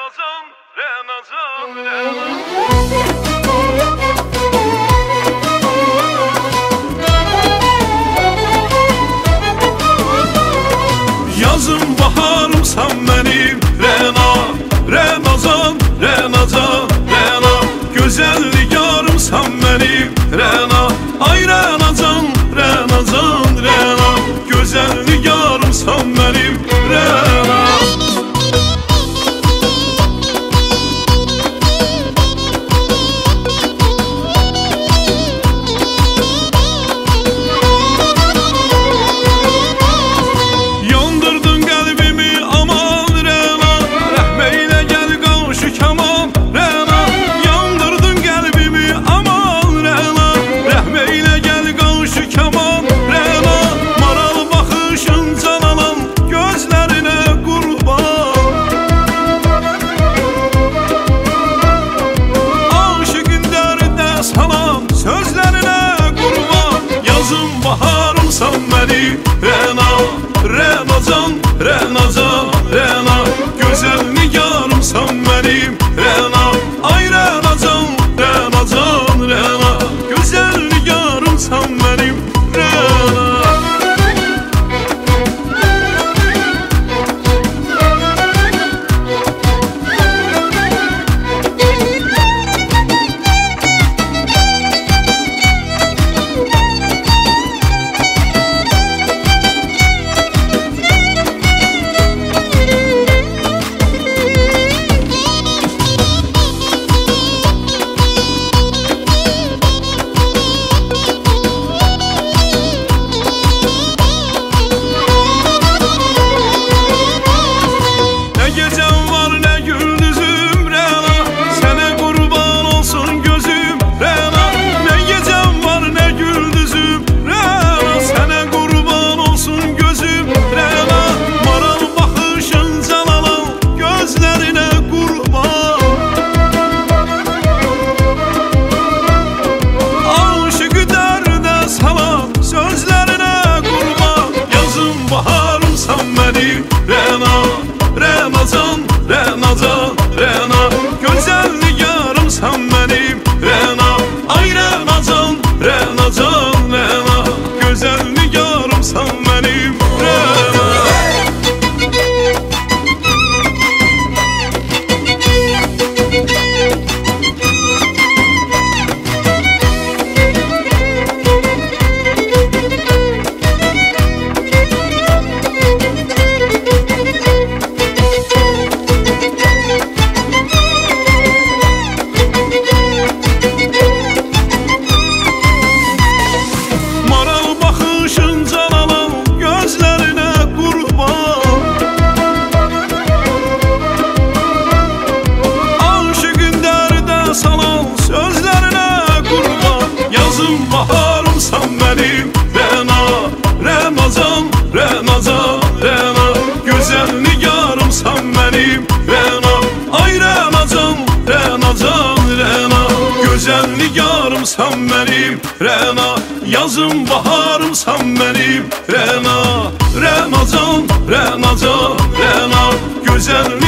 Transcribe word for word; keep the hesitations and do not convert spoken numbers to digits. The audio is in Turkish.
Renazan, Renazan, Renazan. Yazım baharımsan benim Rena, Renazan, Renazan, Rena. Güzellik yarımsan benim Rena. Ay Renazan, Renazan, Rena. Güzellik yarımsan benim Rena. Baharımsan beni Rena, Renazan, Renazan, Rena. Güzel nigarımsan benim Rena. Ay Renazan, Renazan, Rena. Güzel nigarımsan benim Rena. Rena, Renazan, Renazan, Rena. Güzel nigarımsan benim Rena. Ay Renazan, Renazan, Rena. Güzel nigarımsan benim Rena. Baharımsan benim Rena, Renazan, Renazan, Rena. Güzel nigarımsan benim Rena. Ay Renazan, Renazan, Rena. Güzel nigarımsan benim Rena. Yazım baharımsan benim Rena. Renazan, Renazan, Rena. Güzel